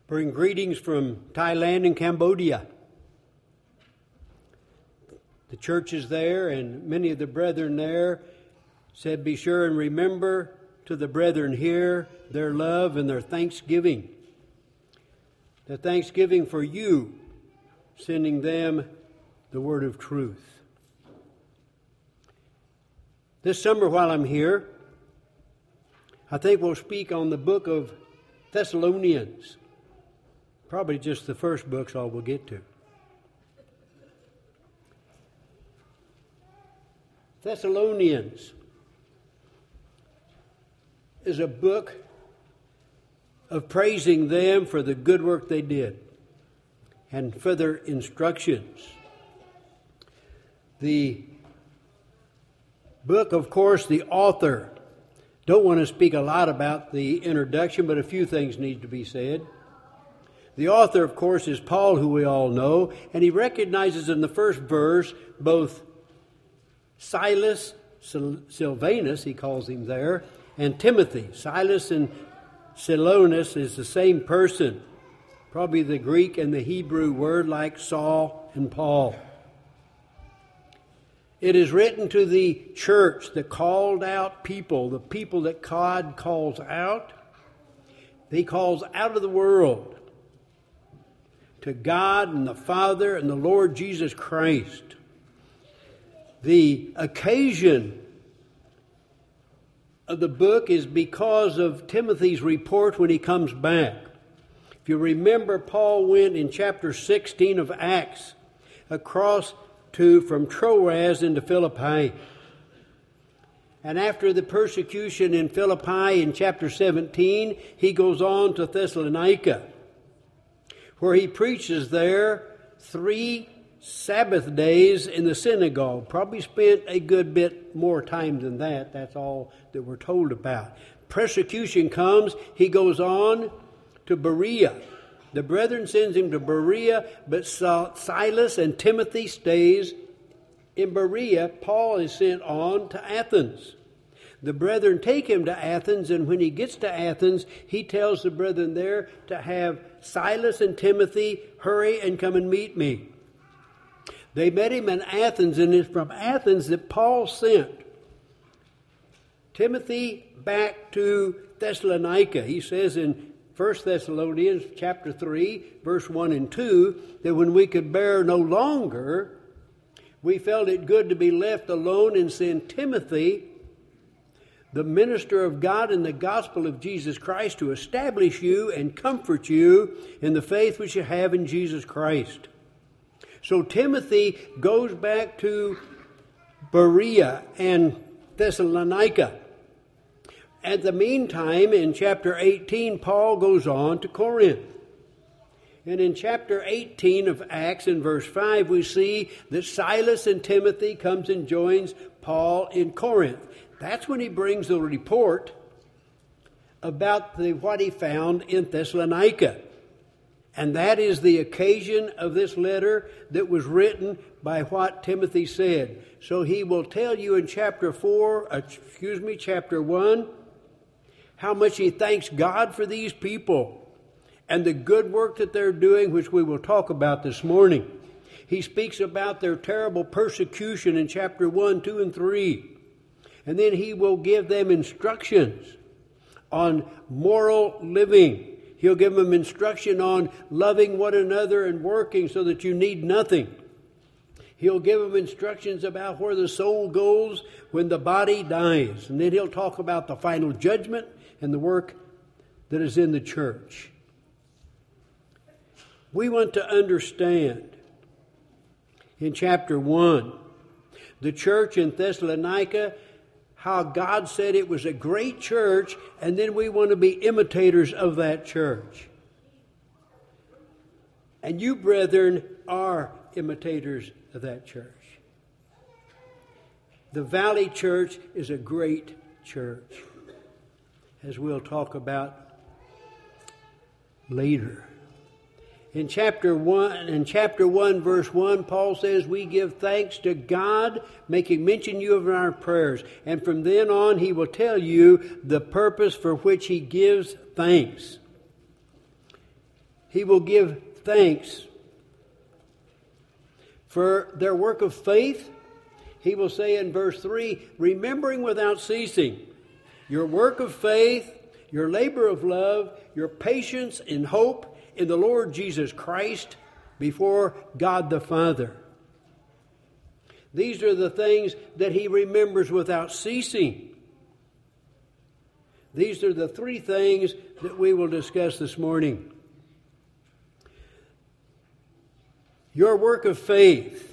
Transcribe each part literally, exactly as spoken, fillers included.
Bring greetings from Thailand and Cambodia. The churches there and many of the brethren there said, be sure and remember to the brethren here their love and their thanksgiving. The thanksgiving for you, sending them the word of truth. This summer while I'm here, I think we'll speak on the book of Thessalonians. Probably just the first book's all we'll get to. Thessalonians is a book of praising them for the good work they did and for their instructions. The book, of course, the author, don't want to speak a lot about the introduction, but a few things need to be said. The author, of course, is Paul, who we all know, and he recognizes in the first verse both Silas, Silvanus, he calls him there, and Timothy. Silas and Silvanus is the same person, probably the Greek and the Hebrew word like Saul and Paul. It is written to the church, the called out people, the people that God calls out. He calls out of the world to God and the Father and the Lord Jesus Christ. The occasion of the book is because of Timothy's report when he comes back. If you remember, Paul went in chapter sixteen of Acts across to from Troas into Philippi. And after the persecution in Philippi in chapter seventeen, he goes on to Thessalonica, where he preaches there three Sabbath days in the synagogue. Probably spent a good bit more time than that. That's all that we're told about. Persecution comes. He goes on to Berea. The brethren sends him to Berea, but Silas and Timothy stays in Berea. Paul is sent on to Athens. The brethren take him to Athens, and when he gets to Athens, he tells the brethren there to have Silas and Timothy hurry and come and meet me. They met him in Athens, and it's from Athens that Paul sent Timothy back to Thessalonica. He says in First Thessalonians chapter three, verse one and two, that when we could bear no longer, we felt it good to be left alone and send Timothy, the minister of God in the gospel of Jesus Christ, to establish you and comfort you in the faith which you have in Jesus Christ. So Timothy goes back to Berea and Thessalonica. At the meantime, in chapter eighteen, Paul goes on to Corinth. And in chapter eighteen of Acts, in verse five, we see that Silas and Timothy comes and joins Paul in Corinth. That's when he brings the report about the, what he found in Thessalonica. And that is the occasion of this letter that was written by what Timothy said. So he will tell you in chapter four, uh, excuse me, chapter one, how much he thanks God for these people and the good work that they're doing, which we will talk about this morning. He speaks about their terrible persecution in chapter one, two, and three. And then he will give them instructions on moral living. He'll give them instruction on loving one another and working so that you need nothing. He'll give them instructions about where the soul goes when the body dies. And then he'll talk about the final judgment and the work that is in the church. We want to understand in chapter one, the church in Thessalonica, how God said it was a great church, and then we want to be imitators of that church. And you, brethren, are imitators of that church. The Valley Church is a great church, as we'll talk about later. In chapter one, in chapter one, verse one, Paul says, we give thanks to God, making mention you of our prayers. And from then on, he will tell you the purpose for which he gives thanks. he will give thanks for their work of faith. He will say in verse three, remembering without ceasing your work of faith, your labor of love, your patience and hope in the Lord Jesus Christ before God the Father. These are the things that he remembers without ceasing. These are the three things that we will discuss this morning. Your work of faith.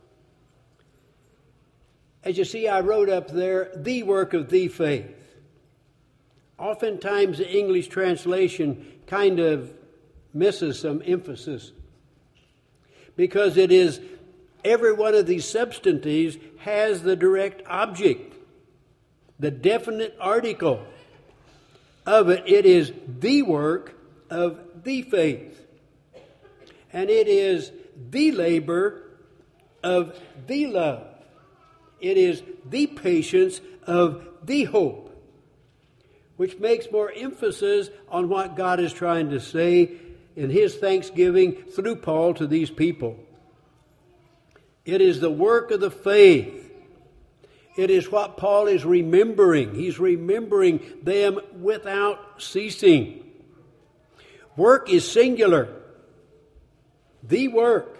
As you see, I wrote up there, the work of the faith. Oftentimes the English translation kind of misses some emphasis because it is every one of these substantives has the direct object, the definite article of it. It is the work of the faith. And it is the labor of the love. It is the patience of the hope, which makes more emphasis on what God is trying to say in his thanksgiving through Paul to these people. It is the work of the faith. It is what Paul is remembering. He's remembering them without ceasing. Work is singular. The work.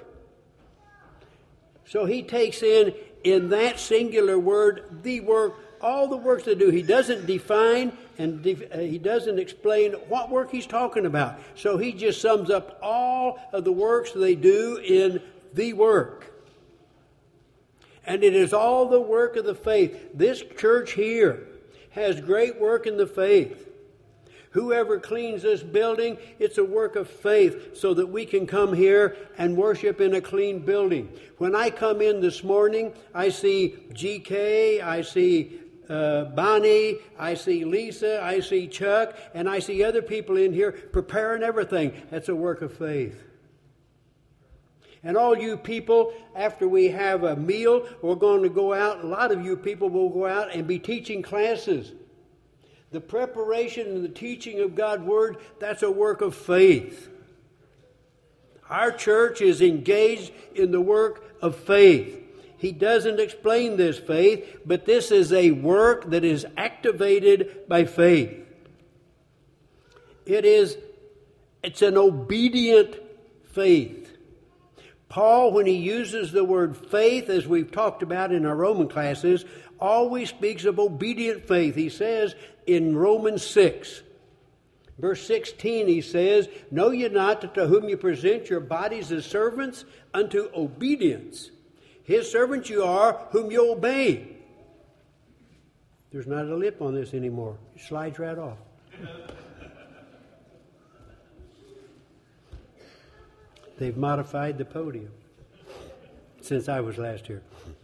So he takes in, in that singular word, the work, all the works they do. He doesn't define and def- he doesn't explain what work he's talking about. So he just sums up all of the works they do in the work. And it is all the work of the faith. This church here has great work in the faith. Whoever cleans this building, it's a work of faith so that we can come here and worship in a clean building. When I come in this morning, I see G K, I see uh, Bonnie, I see Lisa, I see Chuck, and I see other people in here preparing everything. That's a work of faith. And all you people, after we have a meal, we're going to go out. A lot of you people will go out and be teaching classes. The preparation and the teaching of God's Word, that's a work of faith. Our church is engaged in the work of faith. He doesn't explain this faith, but this is a work that is activated by faith. It is, it's an obedient faith. Paul, when he uses the word faith, as we've talked about in our Roman classes, always speaks of obedient faith. He says in Romans six, verse sixteen, he says, know ye not that to whom you present your bodies as servants unto obedience, his servants you are whom you obey. There's not a lip on this anymore. It slides right off. They've modified the podium since I was last here.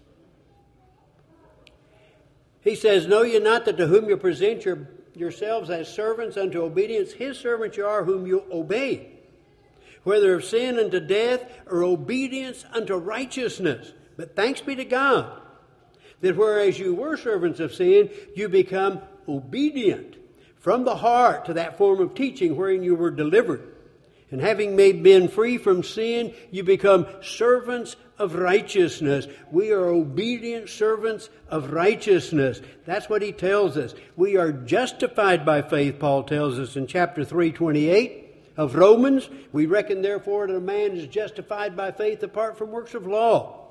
He says, know ye not that to whom you present your, yourselves as servants unto obedience, his servants you are whom you obey, whether of sin unto death or obedience unto righteousness. But thanks be to God, that whereas you were servants of sin, you become obedient from the heart to that form of teaching wherein you were delivered. And having made men free from sin, you become servants of righteousness. We are obedient servants of righteousness. That's what he tells us. We are justified by faith, Paul tells us in chapter three twenty-eight of Romans. We reckon therefore that a man is justified by faith apart from works of law.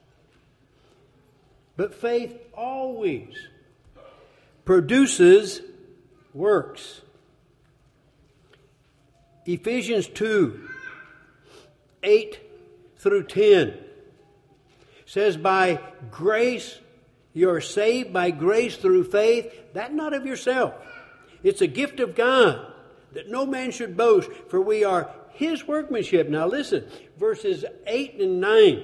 But faith always produces works. Ephesians two, eight through ten says, by grace, you're saved by grace through faith, that not of yourself. It's a gift of God, that no man should boast, for we are his workmanship. Now listen, verses eight and nine.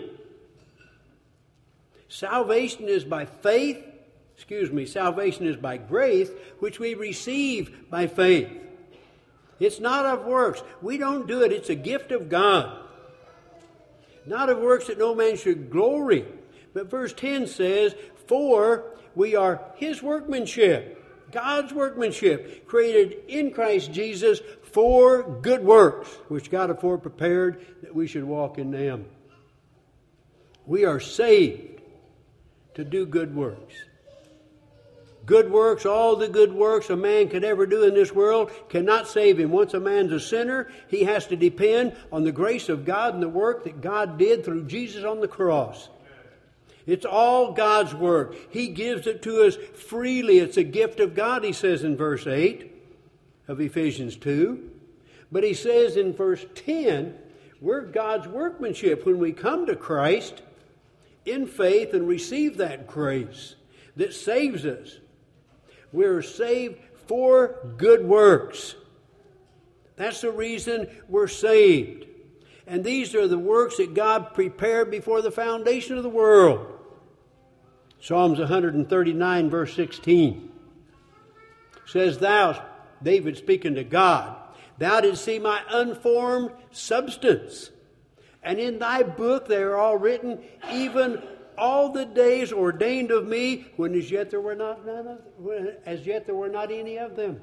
Salvation is by faith, excuse me, salvation is by grace, which we receive by faith. It's not of works. We don't do it. It's a gift of God. Not of works that no man should glory. But verse ten says, for we are his workmanship. God's workmanship, created in Christ Jesus for good works, which God afore prepared that we should walk in them. We are saved to do good works. Good works, all the good works a man could ever do in this world cannot save him. Once a man's a sinner, he has to depend on the grace of God and the work that God did through Jesus on the cross. It's all God's work. He gives it to us freely. It's a gift of God, he says in verse eight of Ephesians two. But he says in verse ten, we're God's workmanship when we come to Christ in faith and receive that grace that saves us. We're saved for good works. That's the reason we're saved. And these are the works that God prepared before the foundation of the world. Psalms one thirty-nine, verse sixteen says, Thou, David speaking to God, Thou didst see my unformed substance, and in thy book they are all written, even all the days ordained of me, when as yet there were not none of, when as yet there were not any of them.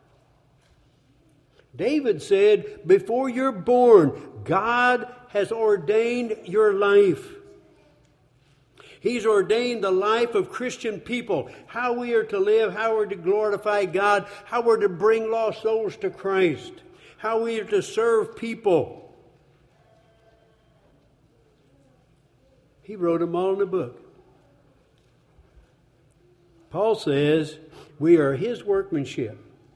David said, before you're born, God has ordained your life. He's ordained the life of Christian people, how we are to live, how we're to glorify God, how we're to bring lost souls to Christ, how we are to serve people. He wrote them all in a book. Paul says we are his workmanship,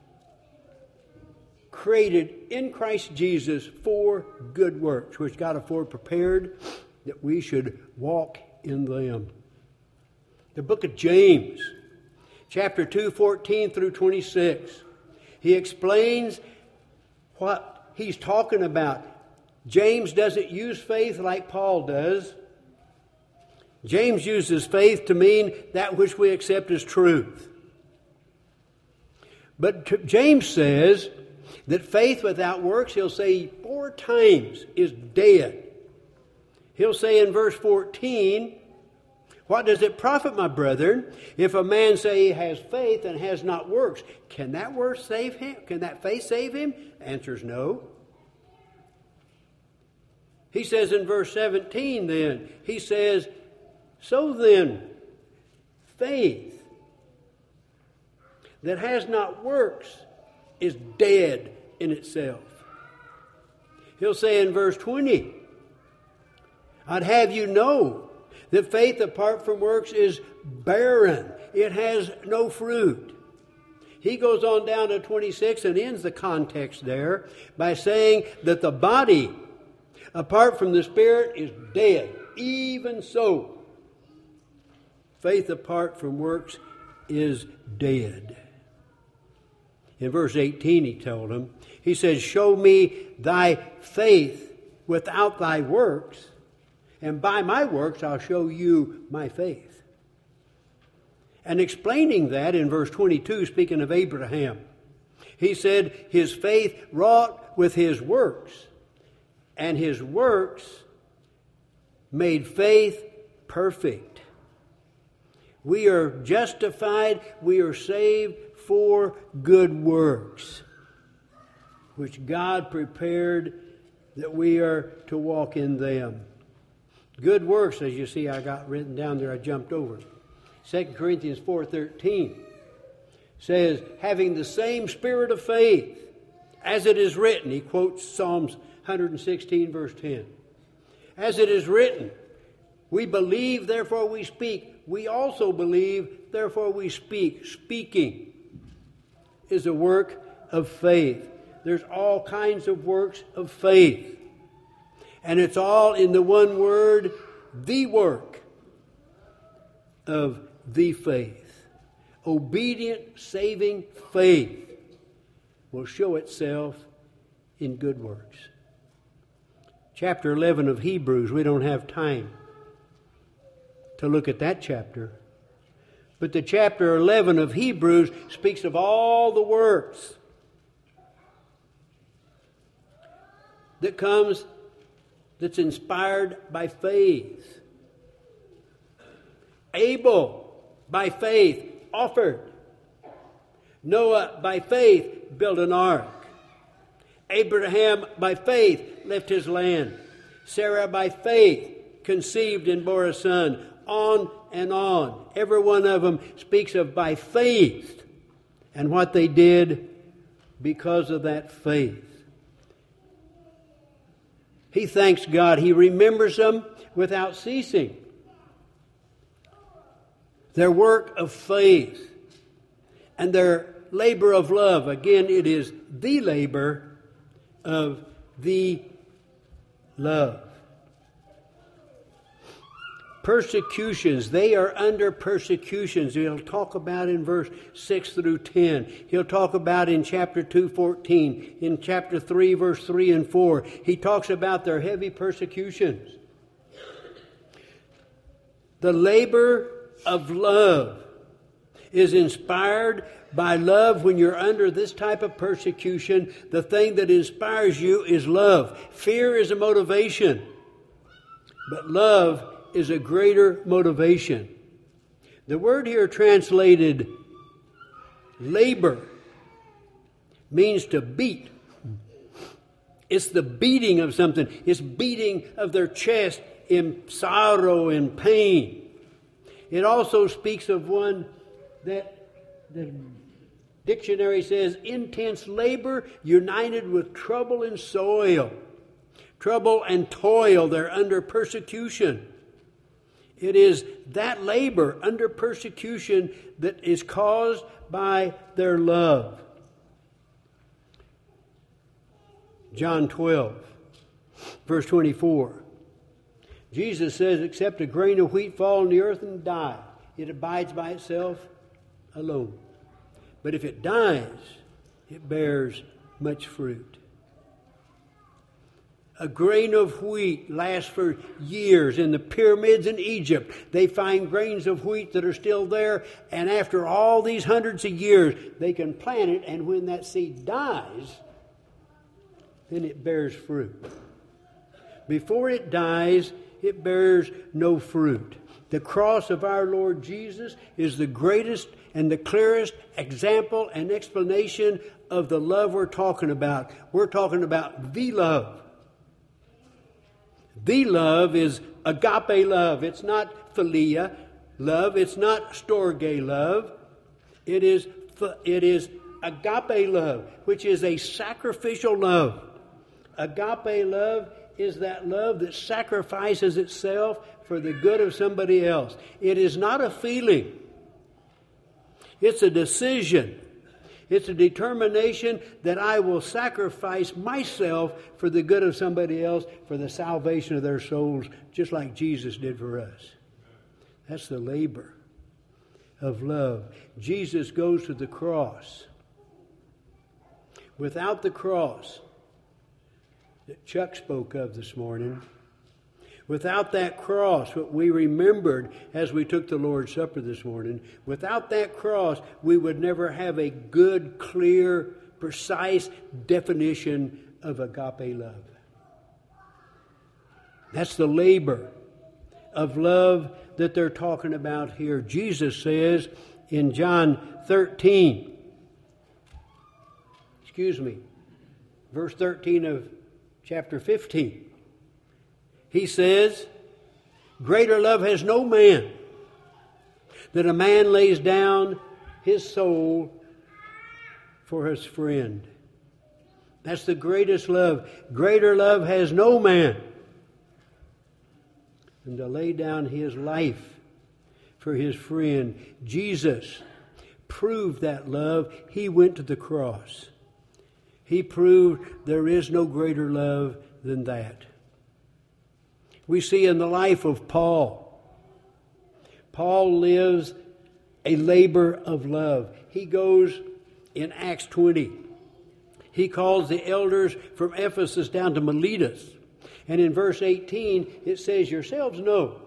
created in Christ Jesus for good works, which God afore prepared that we should walk in them. The book of James, chapter two, fourteen through twenty-six. He explains what he's talking about. James doesn't use faith like Paul does. James uses faith to mean that which we accept as truth. But t- James says that faith without works, he'll say four times, is dead. He'll say in verse fourteen, what does it profit, my brethren, if a man say he has faith and has not works? Can that work save him? Can that faith save him? Answer is no. He says in verse seventeen then, he says, so then, faith that has not works is dead in itself. He'll say in verse twenty, I'd have you know that faith apart from works is barren. It has no fruit. He goes on down to twenty-six and ends the context there by saying that the body apart from the Spirit is dead. Even so, faith apart from works is dead. In verse eighteen, he told him, he says, show me thy faith without thy works, and by my works I'll show you my faith. And explaining that in verse twenty-two, speaking of Abraham, he said his faith wrought with his works, and his works made faith perfect. We are justified, we are saved for good works, which God prepared that we are to walk in them. Good works, as you see, I got written down there, I jumped over. Second Corinthians four thirteen says, having the same spirit of faith, as it is written, he quotes Psalms one sixteen, verse ten. As it is written, we believe, therefore we speak. We also believe, therefore we speak. Speaking is a work of faith. There's all kinds of works of faith. And it's all in the one word, the work of the faith. Obedient, saving faith will show itself in good works. Chapter eleven of Hebrews, we don't have time to look at that chapter. But the chapter eleven of Hebrews speaks of all the works that comes, that's inspired by faith. Abel, by faith, offered Noah, by faith, built an ark. Abraham, by faith, left his land. Sarah, by faith, conceived and bore a son. On and on. Every one of them speaks of by faith and what they did because of that faith. He thanks God. He remembers them without ceasing. Their work of faith and their labor of love. Again, it is the labor of the love. Persecutions. They are under persecutions. He'll talk about in verse six through ten. He'll talk about in chapter two, fourteen. In chapter three, verse three and four. He talks about their heavy persecutions. The labor of love is inspired by love. When you're under this type of persecution, the thing that inspires you is love. Fear is a motivation, but love is a greater motivation. The word here translated labor means to beat. It's the beating of something. It's beating of their chest in sorrow and pain. It also speaks of one that the dictionary says intense labor united with trouble and soil. Trouble and toil. They're under persecution. It is that labor under persecution that is caused by their love. John twelve, verse twenty-four. Jesus says, except a grain of wheat fall on the earth and die, it abides by itself alone. But if it dies, it bears much fruit. A grain of wheat lasts for years. In the pyramids in Egypt, they find grains of wheat that are still there. And after all these hundreds of years, they can plant it. And when that seed dies, then it bears fruit. Before it dies, it bears no fruit. The cross of our Lord Jesus is the greatest and the clearest example and explanation of the love we're talking about. We're talking about the love. The love is agape love. It's not philia love. It's not storge love. It is, it is agape love, which is a sacrificial love. Agape love is that love that sacrifices itself for the good of somebody else. It is not a feeling. It's a decision. It's a determination that I will sacrifice myself for the good of somebody else, for the salvation of their souls, just like Jesus did for us. That's the labor of love. Jesus goes to the cross. Without the cross that Chuck spoke of this morning, without that cross, what we remembered as we took the Lord's Supper this morning, without that cross, we would never have a good, clear, precise definition of agape love. That's the labor of love that they're talking about here. Jesus says in John thirteen, excuse me, verse thirteen of chapter fifteen. He says, greater love has no man than a man lays down his soul for his friend. That's the greatest love. Greater love has no man than to lay down his life for his friend. Jesus proved that love. He went to the cross. He proved there is no greater love than that. We see in the life of Paul. Paul lives a labor of love. He goes in Acts twenty. He calls the elders from Ephesus down to Miletus. And in verse eighteen, it says, yourselves know,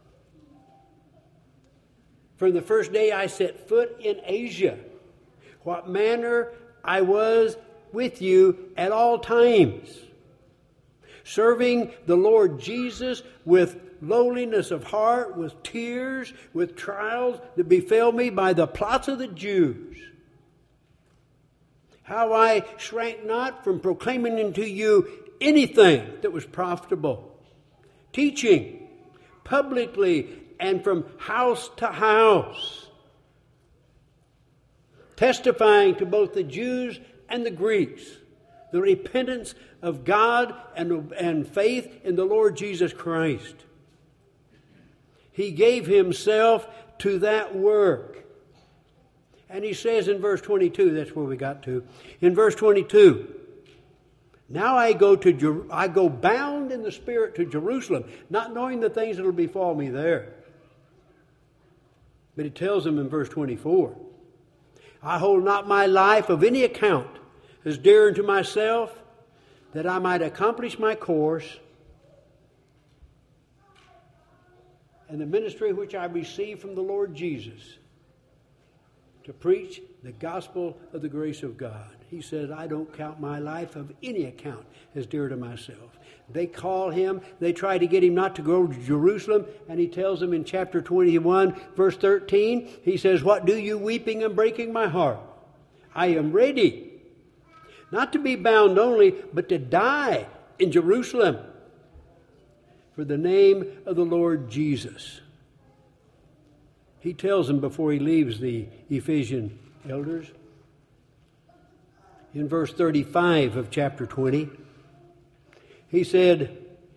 from the first day I set foot in Asia, what manner I was with you at all times, serving the Lord Jesus with lowliness of heart, with tears, with trials that befell me by the plots of the Jews. how I shrank not from proclaiming unto you anything that was profitable, teaching publicly and from house to house, testifying to both the Jews and the Greeks the repentance of God and, and faith in the Lord Jesus Christ. He gave himself to that work. And he says in verse twenty-two, that's where we got to. In verse twenty-two, now I go to Jer- I go bound in the Spirit to Jerusalem, not knowing the things that will befall me there. But he tells them in verse twenty-four, I hold not my life of any account as dear unto myself, that I might accomplish my course and the ministry which I received from the Lord Jesus, to preach the gospel of the grace of God. He said, I don't count my life of any account as dear to myself. They call him, they try to get him not to go to Jerusalem, and he tells them in chapter twenty-one, verse thirteen, he says, what do you weeping and breaking my heart? I am ready, not to be bound only, but to die in Jerusalem for the name of the Lord Jesus. He tells them before he leaves the Ephesian elders, in verse thirty-five of chapter twenty, he said,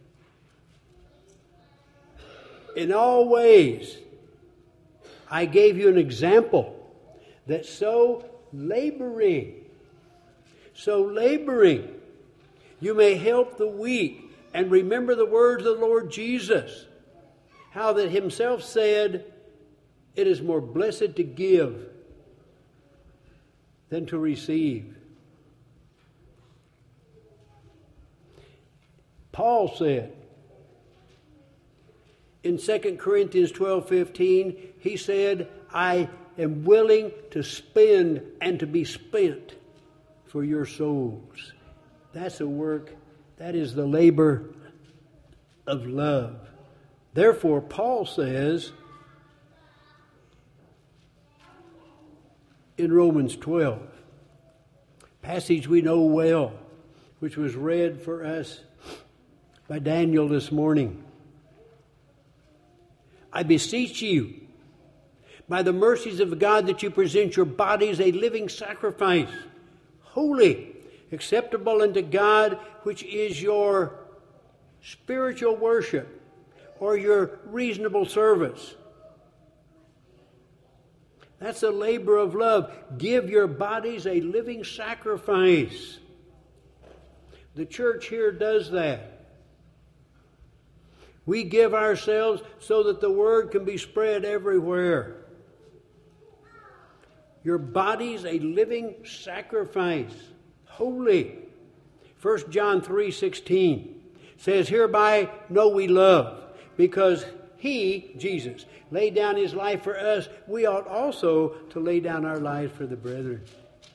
in all ways I gave you an example, that so laboring, so laboring, you may help the weak, and remember the words of the Lord Jesus, how that himself said, it is more blessed to give than to receive. Paul said in Second Corinthians twelve fifteen, he said, I am willing to spend and to be spent for your souls. That's a work, that is the labor of love. Therefore, Paul says in Romans twelve, passage we know well, which was read for us by Daniel this morning. I beseech you, by the mercies of God, that you present your bodies a living sacrifice, holy, acceptable unto God, which is your spiritual worship or your reasonable service. That's a labor of love. Give your bodies a living sacrifice. The church here does that. We give ourselves so that the word can be spread everywhere. Your body's a living sacrifice, holy. First John three sixteen says, hereby know we love, because he, Jesus, laid down his life for us. We ought also to lay down our lives for the brethren.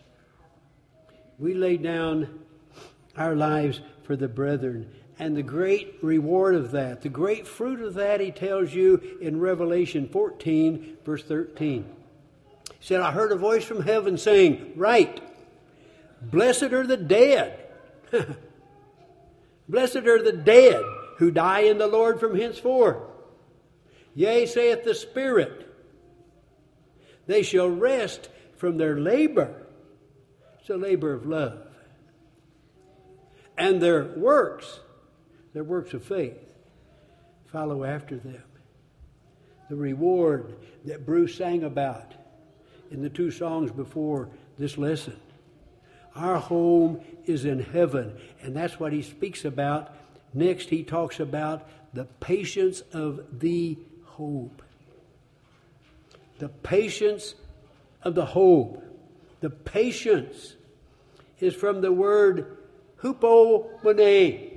We lay down our lives for the brethren. And the great reward of that, the great fruit of that, he tells you in Revelation fourteen, verse thirteen. He said, I heard a voice from heaven saying, write, blessed are the dead. Blessed are the dead who die in the Lord from henceforth. Yea, saith the Spirit, they shall rest from their labor. It's a labor of love. And their works, their works of faith, follow after them. The reward that Bruce sang about in the two songs before this lesson. Our home is in heaven, and that's what he speaks about. Next, he talks about the patience of the hope. The patience of the hope. The patience is from the word hupomone.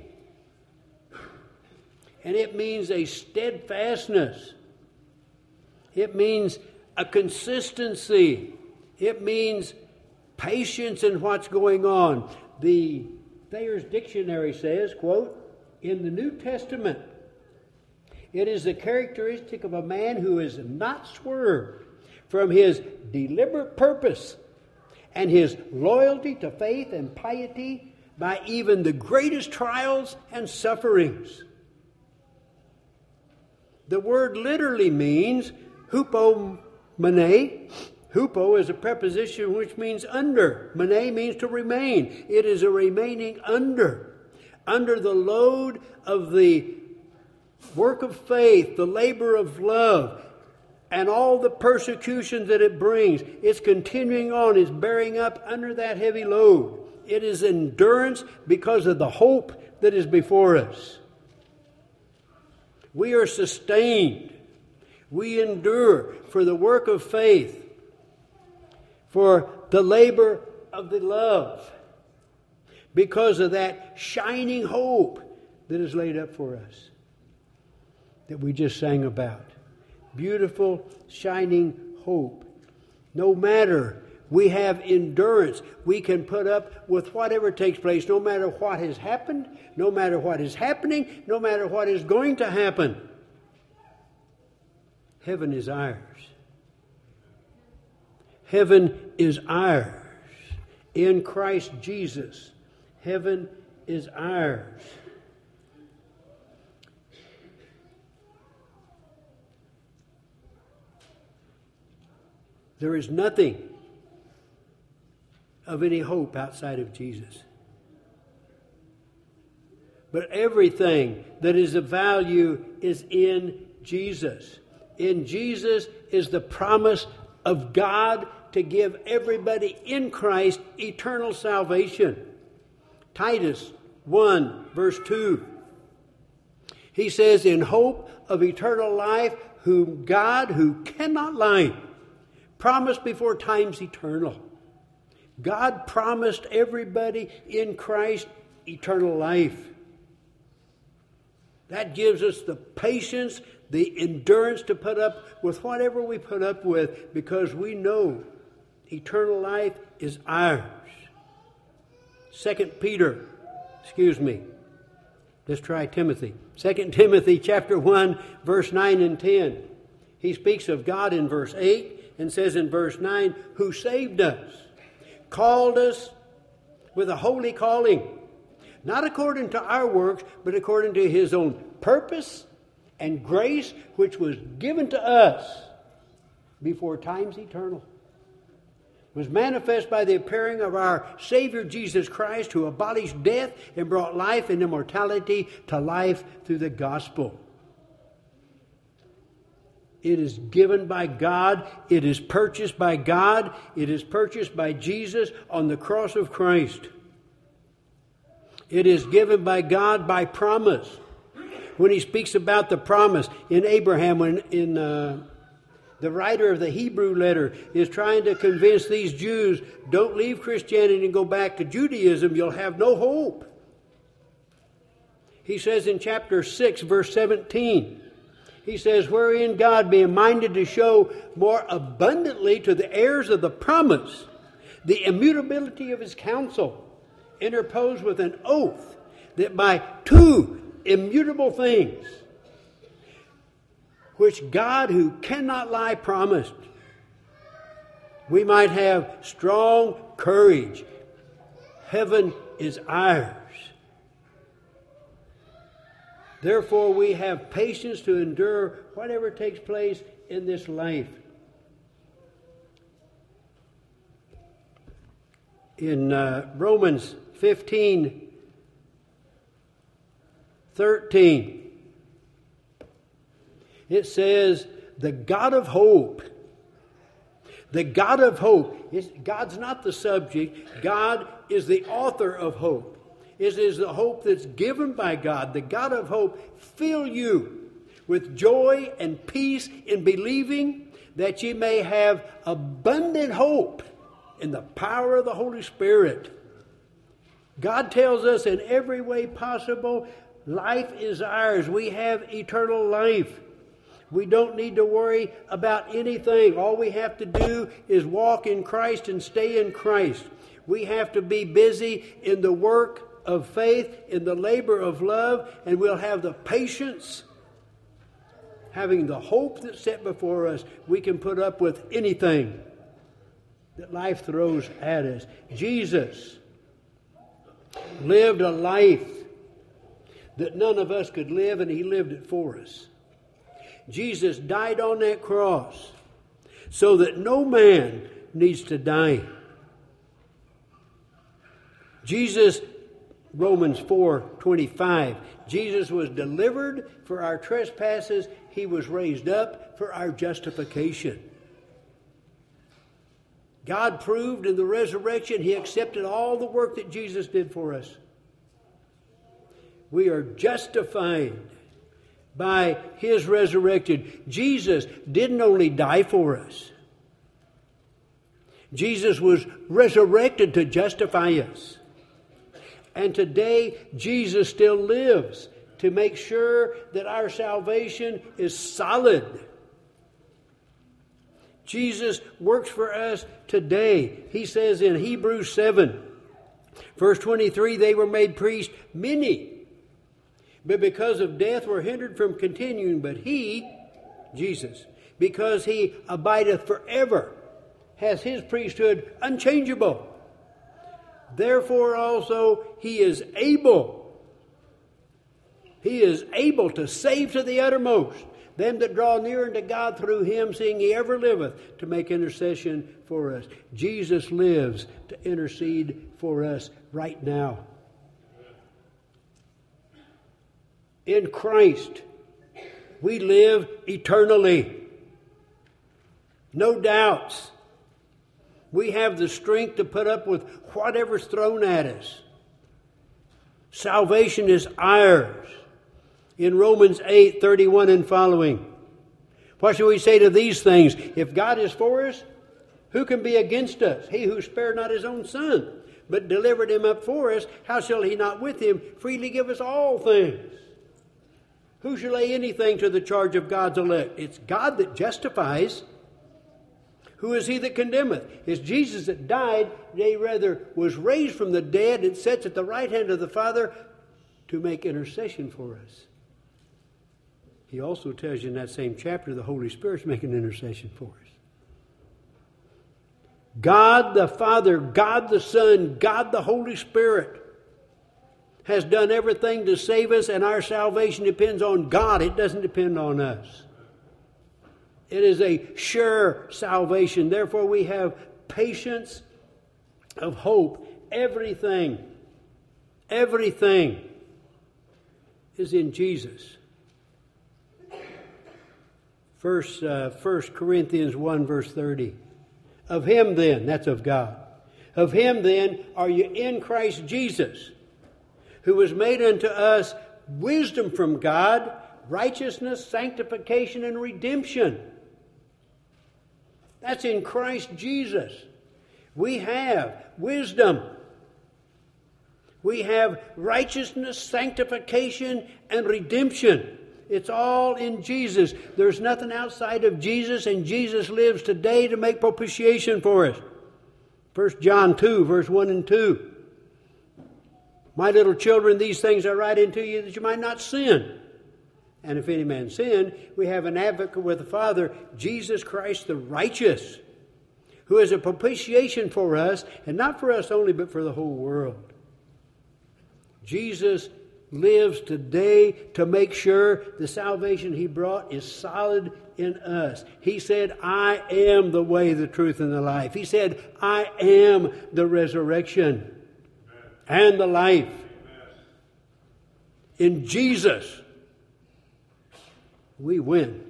And it means a steadfastness. It means a consistency. It means patience in what's going on. The Thayer's Dictionary says, quote, in the New Testament, it is the characteristic of a man who is not swerved from his deliberate purpose and his loyalty to faith and piety by even the greatest trials and sufferings. The word literally means hupomene. Hupo is a preposition which means under. Mene means to remain. It is a remaining under. Under the load of the work of faith, the labor of love, and all the persecution that it brings. It's continuing on. It's bearing up under that heavy load. It is endurance because of the hope that is before us. We are sustained. We endure for the work of faith, for the labor of the love, because of that shining hope that is laid up for us, that we just sang about. Beautiful, shining hope. No matter, we have endurance. We can put up with whatever takes place, no matter what has happened, no matter what is happening, no matter what is going to happen. Heaven is ours. Heaven is ours. In Christ Jesus, heaven is ours. There is nothing of any hope outside of Jesus. But everything that is of value is in Jesus. In Jesus is the promise of God to give everybody in Christ eternal salvation. Titus one, verse two. He says, in hope of eternal life, whom God, who cannot lie, promised before time's eternal. God promised everybody in Christ eternal life. That gives us the patience, the endurance to put up with whatever we put up with, because we know eternal life is ours. Second Peter, excuse me, let's try Timothy. Second Timothy chapter one, verse nine and ten. He speaks of God in verse eight. And says in verse nine, who saved us, called us with a holy calling, not according to our works, but according to his own purpose and grace, which was given to us before times eternal. Was manifest by the appearing of our Savior Jesus Christ, who abolished death and brought life and immortality to life through the gospel. It is given by God. It is purchased by God. It is purchased by Jesus on the cross of Christ. It is given by God by promise. When he speaks about the promise in Abraham, when in uh, the writer of the Hebrew letter is trying to convince these Jews, don't leave Christianity and go back to Judaism. You'll have no hope. He says in chapter six, verse seventeen, he says, wherein God, being minded to show more abundantly to the heirs of the promise the immutability of his counsel, interposed with an oath, that by two immutable things, which God, who cannot lie, promised, we might have strong courage. Heaven is ours. Therefore, we have patience to endure whatever takes place in this life. In uh, Romans fifteen, thirteen, it says, the God of hope. The God of hope. Is, God's not the subject. God is the author of hope. It is the hope that's given by God. The God of hope fill you with joy and peace in believing, that ye may have abundant hope in the power of the Holy Spirit. God tells us in every way possible, life is ours. We have eternal life. We don't need to worry about anything. All we have to do is walk in Christ and stay in Christ. We have to be busy in the work of faith, in the labor of love, and we'll have the patience, having the hope that's set before us. We can put up with anything. that life throws at us. Jesus lived a life that none of us could live, and He lived it for us. Jesus died on that cross so that no man needs to die. Jesus, Romans four twenty-five, Jesus was delivered for our trespasses. He was raised up for our justification. God proved in the resurrection He accepted all the work that Jesus did for us. We are justified by His resurrection. Jesus didn't only die for us. Jesus was resurrected to justify us. And today, Jesus still lives to make sure that our salvation is solid. Jesus works for us today. He says in Hebrews seven, verse twenty-three, they were made priests, many, but because of death were hindered from continuing. But He, Jesus, because He abideth forever, has His priesthood unchangeable. Therefore also He is able, He is able to save to the uttermost them that draw near unto God through Him, seeing He ever liveth to make intercession for us. Jesus lives to intercede for us right now. In Christ, we live eternally. No doubts. We have the strength to put up with whatever's thrown at us. Salvation is ours. In Romans eight thirty-one and following. What shall we say to these things? If God is for us, who can be against us? He who spared not His own Son, but delivered Him up for us, how shall He not with Him freely give us all things? Who shall lay anything to the charge of God's elect? It's God that justifies. Who is He that condemneth? It's Jesus that died, yea, rather was raised from the dead and sits at the right hand of the Father to make intercession for us. He also tells you in that same chapter the Holy Spirit's making intercession for us. God the Father, God the Son, God the Holy Spirit has done everything to save us, and our salvation depends on God. It doesn't depend on us. It is a sure salvation. Therefore, we have patience of hope. Everything, everything is in Jesus. First, uh, First Corinthians one, verse thirty. Of Him then, that's of God. Of Him then are you in Christ Jesus, who was made unto us wisdom from God, righteousness, sanctification, and redemption. That's in Christ Jesus. We have wisdom. We have righteousness, sanctification, and redemption. It's all in Jesus. There's nothing outside of Jesus, and Jesus lives today to make propitiation for us. First John two, verse one and two. My little children, these things I write unto you that you might not sin. And if any man sin, we have an advocate with the Father, Jesus Christ the righteous, who is a propitiation for us, and not for us only, but for the whole world. Jesus lives today to make sure the salvation He brought is solid in us. He said, I am the way, the truth, and the life. He said, I am the resurrection and the life. In Jesus, we win.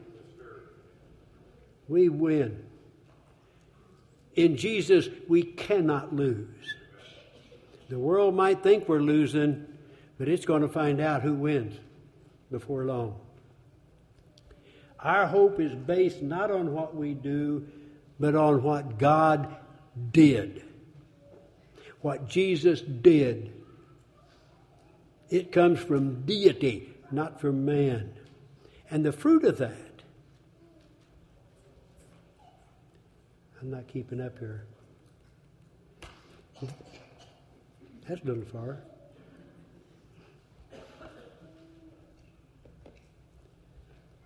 We win. In Jesus, we cannot lose. The world might think we're losing, but it's going to find out who wins before long. Our hope is based not on what we do, but on what God did. What Jesus did. It comes from deity, not from man. And the fruit of that, I'm not keeping up here. That's a little far.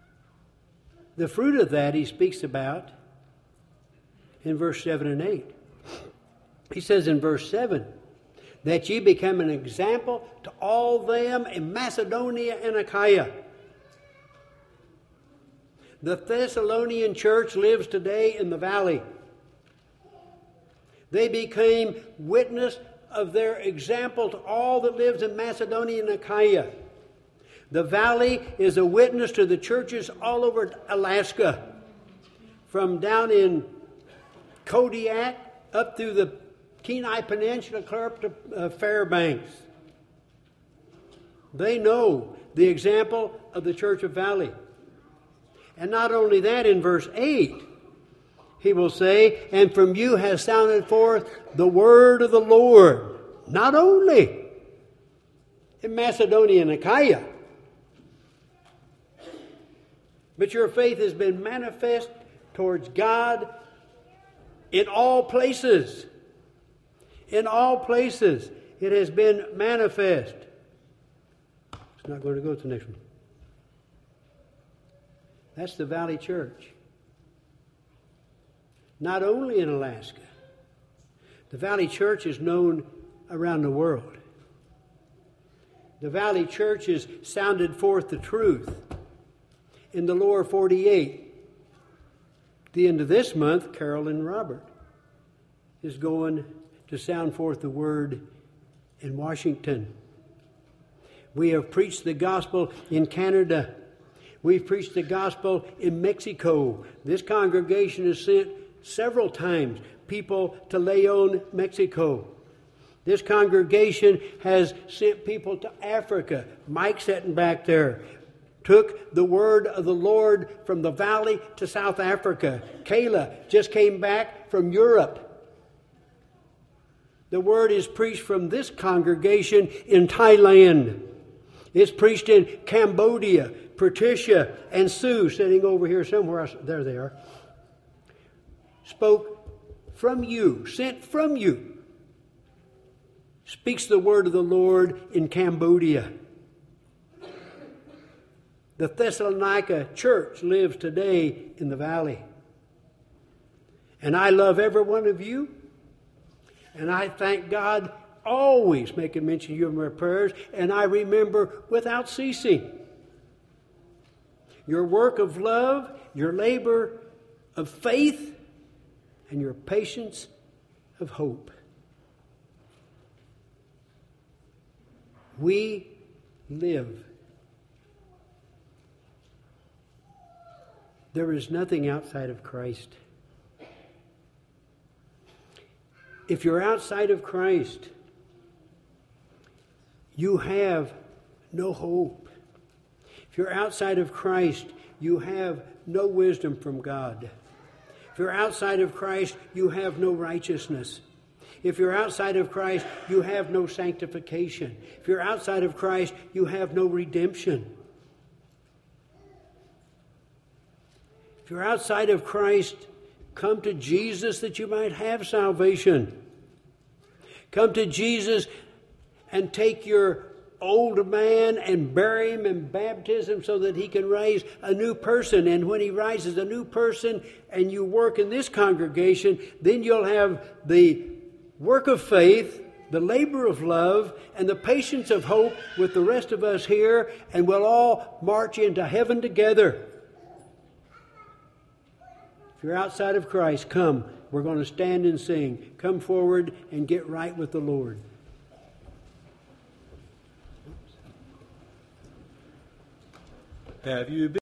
The fruit of that he speaks about in verse seven and eight. He says in verse seven, that ye become an example to all them in Macedonia and Achaia. The Thessalonian church lives today in the valley. They became witness of their example to all that lives in Macedonia and Achaia. The valley is a witness to the churches all over Alaska, from down in Kodiak up through the Kenai Peninsula, clear up to uh, Fairbanks. They know the example of the Church of Valley. And not only that, in verse eight, he will say, and from you has sounded forth the word of the Lord, not only in Macedonia and Achaia, but your faith has been manifest towards God in all places. In all places, it has been manifest. It's not going to go to the next one. That's the Valley Church. Not only in Alaska. The Valley Church is known around the world. The Valley Church has sounded forth the truth in the lower forty-eight. At the end of this month, Carolyn Robert is going to sound forth the word in Washington. We have preached the gospel in Canada. We've preached the gospel in Mexico. This congregation has sent several times people to Leon, Mexico. This congregation has sent people to Africa. Mike sitting back there took the word of the Lord from the valley to South Africa. Kayla just came back from Europe. The word is preached from this congregation in Thailand. It's preached in Cambodia. Patricia and Sue, sitting over here somewhere, there they are, spoke from you, sent from you, speaks the word of the Lord in Cambodia. The Thessalonica church lives today in the valley. And I love every one of you. And I thank God, always making mention of you in my prayers. And I remember without ceasing your work of love, your labor of faith, and your patience of hope. We live. There is nothing outside of Christ. If you're outside of Christ, you have no hope. If you're outside of Christ, you have no wisdom from God. If you're outside of Christ, you have no righteousness. If you're outside of Christ, you have no sanctification. If you're outside of Christ, you have no redemption. If you're outside of Christ, come to Jesus that you might have salvation. Come to Jesus and take your old man and bury him in baptism so that he can raise a new person. And when he rises a new person and you work in this congregation, then you'll have the work of faith, the labor of love, and the patience of hope with the rest of us here, and we'll all march into heaven together. If you're outside of Christ, come. We're going to stand and sing. Come forward and get right with the Lord. Have you been